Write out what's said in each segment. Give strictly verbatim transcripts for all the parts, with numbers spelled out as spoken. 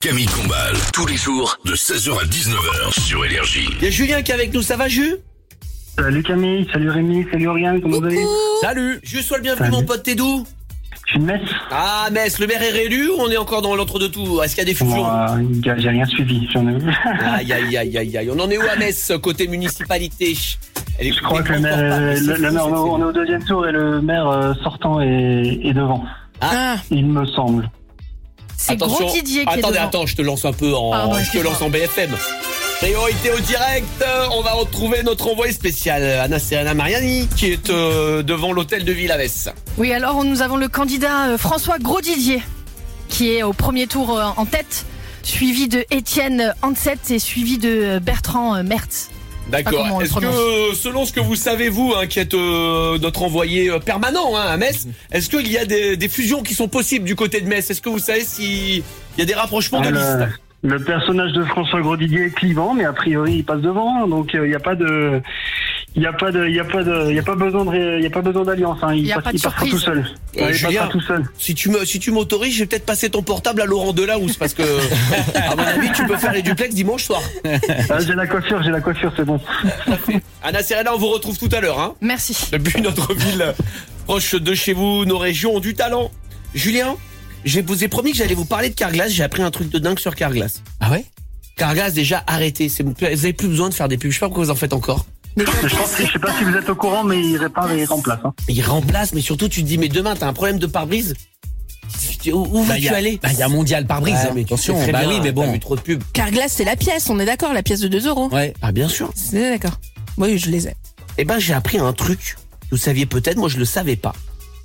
Camille Combal, tous les jours de seize heures à dix-neuf heures sur Énergie. Il y a Julien qui est avec nous, ça va Jus? Salut Camille, salut Rémi, salut Oriane, comment vous allez? Salut Jus, sois le bienvenu Salut. mon pote, t'es d'où? Je suis de Metz. Ah Metz, le maire est réélu ou on est encore dans l'entre-deux-tout? Est-ce qu'il y a des fusions? Moi, gars, j'ai rien suivi, j'en ai vu. Aïe aïe aïe aïe aïe, on en est où à Metz, côté municipalité? Elle est Je crois que le maire, le, le maire, on est au deuxième tour et le maire euh, sortant est, est devant. Ah, Il me semble. c'est Attention, Gros Didier qui est attendez, devant. attends, je te lance un peu en, Pardon, je te excuse-moi. lance en B F M. Priorité au direct, on va retrouver notre envoyé spécial, Anna Serena Mariani, qui est euh, devant l'hôtel de Villavès. Oui, alors nous avons le candidat euh, François Gros Didier qui est au premier tour euh, en tête, suivi de Étienne Hanset et suivi de euh, Bertrand euh, Mertz. Pas comment D'accord. on le Est-ce que, selon ce que vous savez, vous, hein, qui êtes euh, notre envoyé euh, permanent hein, à Metz, est-ce qu'il y a des, des fusions qui sont possibles du côté de Metz? Est-ce que vous savez s'il y a des rapprochements de Ah, listes? le, le personnage de François Grosdidier est clivant, mais a priori il passe devant, donc il euh, n'y a pas de, il y a pas de, il y a pas de, il y a pas besoin de, ré- il y a pas besoin d'alliance. Hein. Il, Y a passe, pas de il passera surprise. tout seul. Euh, Ouais, il Julien. passera tout seul. Si tu me, si tu m'autorises, je vais peut-être passer ton portable à Laurent Delahousse parce que, à mon avis, tu peux faire les duplex dimanche soir. Ah, j'ai la coiffure, j'ai la coiffure, c'est bon. Anna Serena, on vous retrouve tout à l'heure, hein. Merci. Depuis notre ville proche de chez vous, nos régions ont du talent. Julien, je vous ai promis que j'allais vous parler de Carglass. J'ai appris un truc de dingue sur Carglass. Ah ouais? Carglass déjà arrêté. C'est- Vous avez plus besoin de faire des pubs. Je sais pas pourquoi vous en faites encore. Je pense que, je sais pas si vous êtes au courant, mais il répare et il remplace. Hein. Il remplace, mais surtout tu te dis, mais demain t'as un problème de pare-brise. Où, où Bah, vas-tu y a- aller? Bah, il y a Mondial pare-brise. Ouais, hein, mais tu attention. sais très Bah bien, oui, mais t'as bon. vu trop de pubs. Carglass, c'est la pièce, on est d'accord, la pièce de deux euros. Ouais. Ah bien sûr. C'est d'accord. Oui, je les ai. Eh ben j'ai appris un truc. Vous saviez peut-être, moi je le savais pas.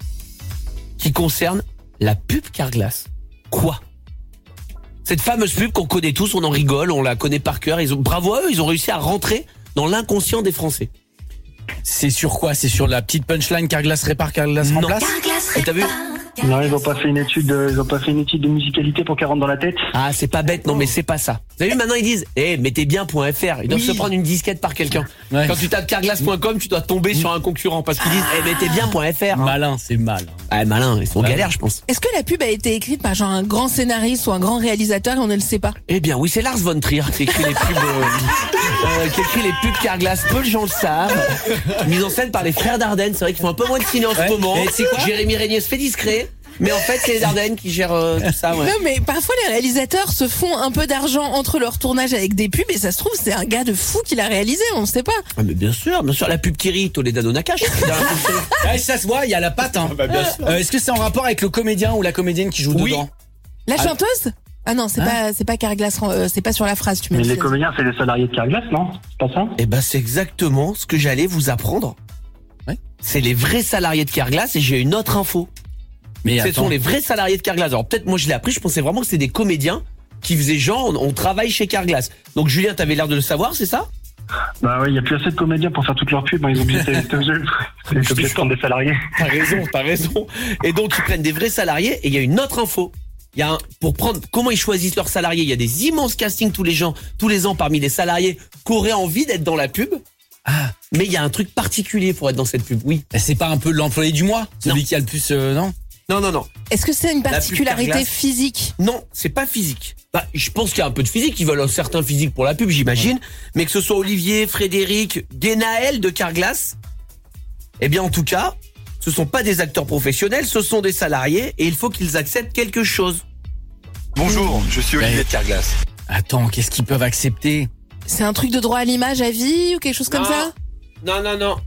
Qui concerne la pub Carglass. Quoi? Cette fameuse pub qu'on connaît tous, on en rigole, on la connaît par cœur. Ils ont, bravo à eux, ils ont réussi à rentrer dans l'inconscient des Français. C'est sur quoi? C'est sur la petite punchline Carglass répare, Carglass Non. remplace? Et t'as vu? Non, ils ont pas fait une étude, de, ils ont pas fait une étude de musicalité pour qu'elle rentre dans la tête. Ah, c'est pas bête, non, mais c'est pas ça. Vous avez vu, maintenant ils disent, eh, mettez bien.fr. Ils doivent Oui. se prendre une disquette par quelqu'un. Ouais. Quand tu tapes carglass point com, tu dois tomber sur un concurrent parce qu'ils disent, eh, mettez bien.fr. Malin, c'est mal. Ah, malin, ils sont Ouais. galères, je pense. Est-ce que la pub a été écrite par genre un grand scénariste ou un grand réalisateur et on ne le sait pas? Eh bien, oui, c'est Lars von Trier qui écrit les pubs, euh, euh, qui écrit les pubs Carglass. Peu de gens le savent. Mise en scène par les frères Dardenne. C'est vrai qu'ils font un peu moins de ciné en ce Ouais. moment. Et c'est quoi Jérémy Régnier se fait discret. Mais en fait, c'est les Dardenne qui gèrent euh, tout ça, ouais. Non, mais parfois les réalisateurs se font un peu d'argent entre leurs tournages avec des pubs et ça se trouve c'est un gars de fou qui l'a réalisé, on ne sait pas. Ah, mais bien sûr, bien sûr, la pub Thierry, Toledano Nakash. Ouais, ça se voit, il y a la patte. Hein. bah, bien sûr. Euh, Est-ce que c'est en rapport avec le comédien ou la comédienne qui joue Oui. dedans? La Ah. chanteuse? Ah non, c'est Hein pas c'est pas Carglass, euh, c'est pas sur la phrase, tu Mais m'as les dit. comédiens, c'est les salariés de Carglass, non? C'est pas ça? Eh ben, c'est exactement ce que j'allais vous apprendre. Ouais. C'est les vrais salariés de Carglass et j'ai une autre info. Mais Ce attends. sont les vrais salariés de Carglass. Alors peut-être moi je l'ai appris, je pensais vraiment que c'était des comédiens qui faisaient genre on, on travaille chez Carglass. Donc Julien, t'avais l'air de le savoir, c'est ça? Bah ouais, il y a plus assez de comédiens pour faire toutes leurs pubs. Hein. Ils ont obligé, ils sont obligés ils sont obligés de prendre des salariés. T'as raison, t'as raison. Et donc ils prennent des vrais salariés et il y a une autre info. Il y a un, pour prendre comment ils choisissent leurs salariés, il y a des immenses castings tous les gens, tous les ans parmi les salariés qui auraient envie d'être dans la pub. Ah, Mais il y a un truc particulier pour être dans cette pub. Oui. bah, c'est pas un peu l'employé du mois? Celui Non. qui a le plus, euh, non? Non, non, non. Est-ce que c'est une pub particularité Carglass. physique? Non, c'est pas physique. Bah, je pense qu'il y a un peu de physique. Ils veulent un certain physique pour la pub, j'imagine. Mais que ce soit Olivier, Frédéric, Guénaël de Carglass, eh bien, en tout cas, ce sont pas des acteurs professionnels, ce sont des salariés et il faut qu'ils acceptent quelque chose. Bonjour, je suis Olivier Ouais. de Carglass. Attends, qu'est-ce qu'ils peuvent accepter? C'est un truc de droit à l'image à vie ou quelque chose comme Non. ça? Non, non, non.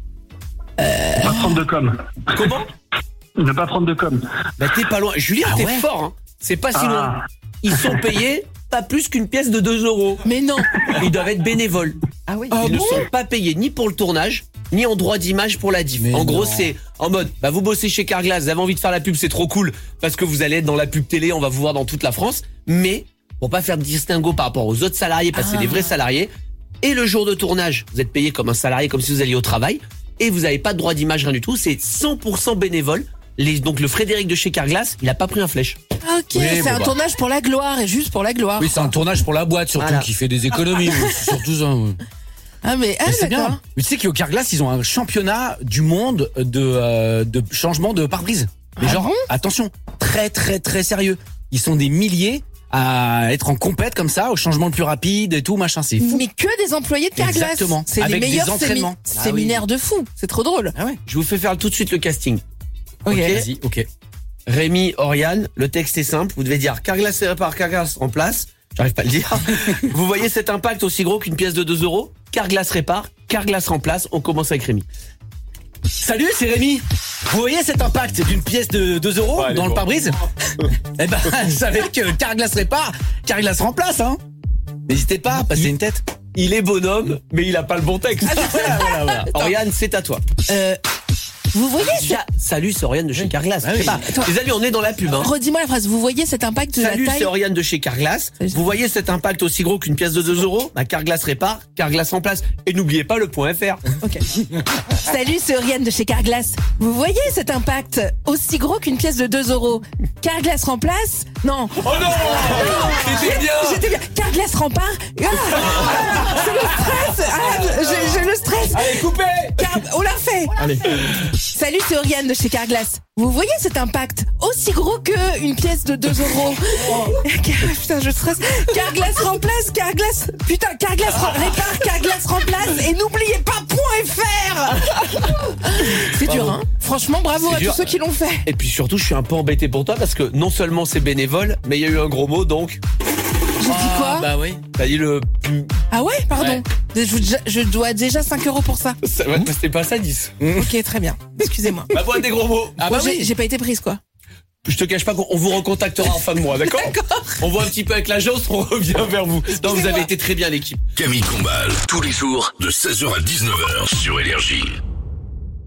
Ne pas prendre de com. Comment? Ne pas prendre de com. Bah, t'es pas loin. Julien, Ah t'es ouais fort, hein. C'est pas si loin. Ah, Ils sont payés pas plus qu'une pièce de deux euros. Mais non. Ils doivent être bénévoles. Ah oui. Ils ne sont pas payés ni pour le tournage, ni en droit d'image pour la diff. Mais en gros, non. c'est en mode, bah vous bossez chez Carglass, vous avez envie de faire la pub, c'est trop cool, parce que vous allez être dans la pub télé, on va vous voir dans toute la France, mais pour pas faire de distinguo par rapport aux autres salariés, parce que c'est Ah. des vrais salariés, et le jour de tournage, vous êtes payé comme un salarié, comme si vous alliez au travail, et vous n'avez pas de droit d'image, rien du tout, c'est cent pour cent bénévole. Les, donc le Frédéric de chez Carglass, il a pas pris un flèche. Ok, Oui, c'est bon, un bah. tournage pour la gloire et juste pour la gloire. Oui, c'est un tournage pour la boîte surtout Voilà. qui fait des économies. oui, c'est surtout ça. oui. Ah mais, ah, Mais c'est d'accord. bien. Mais tu sais qu'au Carglass, ils ont un championnat du monde de, euh, de changement de pare-brise. Mais Ah genre, bon attention, très très très sérieux. Ils sont des milliers à être en compète comme ça, au changement le plus rapide et tout, machin, c'est fou. Mais que des employés de Carglass. Exactement. C'est les Avec des meilleurs sémi- entraînements. séminaires de fous. C'est trop drôle. Ah ouais. Je vous fais faire tout de suite le casting. Ok. Vas-y, ok. Rémi, Oriane, le texte est simple. Vous devez dire Carglass répare, Carglass remplace. J'arrive pas à le dire. Vous voyez cet impact aussi gros qu'une pièce de deux euros? Carglass répare, Carglass remplace. On commence avec Rémi. Salut, c'est Rémi. Vous voyez cet impact d'une pièce de deux euros Ouais, dans le bon. pare-brise? Eh ben, vous savez que Carglass répare, Carglass remplace, hein. N'hésitez pas à passer une tête. Il est bonhomme, mais il a pas le bon texte. Voilà, voilà, voilà. Oriane, c'est à toi. Euh, vous voyez ce... Déjà, salut, c'est Oriane de chez Carglass. Ah Je sais oui. pas. Les amis, on est dans la pub, hein. Redis-moi la phrase. Vous voyez cet impact de Salut, la c'est taille? Oriane de chez Carglass. Salut. Vous voyez cet impact aussi gros qu'une pièce de deux euros? Bah, Carglass répare, Carglass remplace. Et n'oubliez pas le point F R. Ok. Salut, c'est Oriane de chez Carglass. Vous voyez cet impact aussi gros qu'une pièce de deux euros? Carglass remplace? Non. Oh non! C'était bien! J'étais bien. Carglass rempart? Ah, c'est le stress. Ah, j'ai, j'ai le stress. Allez, coupez! Car- on l'a fait. Allez. Salut, c'est Oriane de chez Carglass. Vous voyez cet impact aussi gros que une pièce de deux euros? Putain, je stresse. Carglass remplace, Carglass. Putain, Carglass rem- répare, Carglass remplace. Et n'oubliez pas point F R. C'est dur, hein. Franchement, bravo C'est à dur. tous ceux qui l'ont fait. Et puis surtout, je suis un peu embêté pour toi parce que non seulement c'est bénévole, mais il y a eu un gros mot, donc J'ai dit quoi? Bah oui. t'as dit le... Ah ouais, pardon. Je, je dois déjà cinq euros pour ça. Ça va, c'était pas ça, dix. Ok, très bien. Excusez-moi. Bah, voilà des gros mots. Ah Moi, bah j'ai, oui. j'ai pas été prise, quoi. Je te cache pas qu'on vous recontactera en fin de mois, d'accord? On voit un petit peu avec l'agence, on revient vers vous. Non, vous avez été très bien, l'équipe. Camille Combal, tous les jours de seize heures à dix-neuf heures sur Énergie.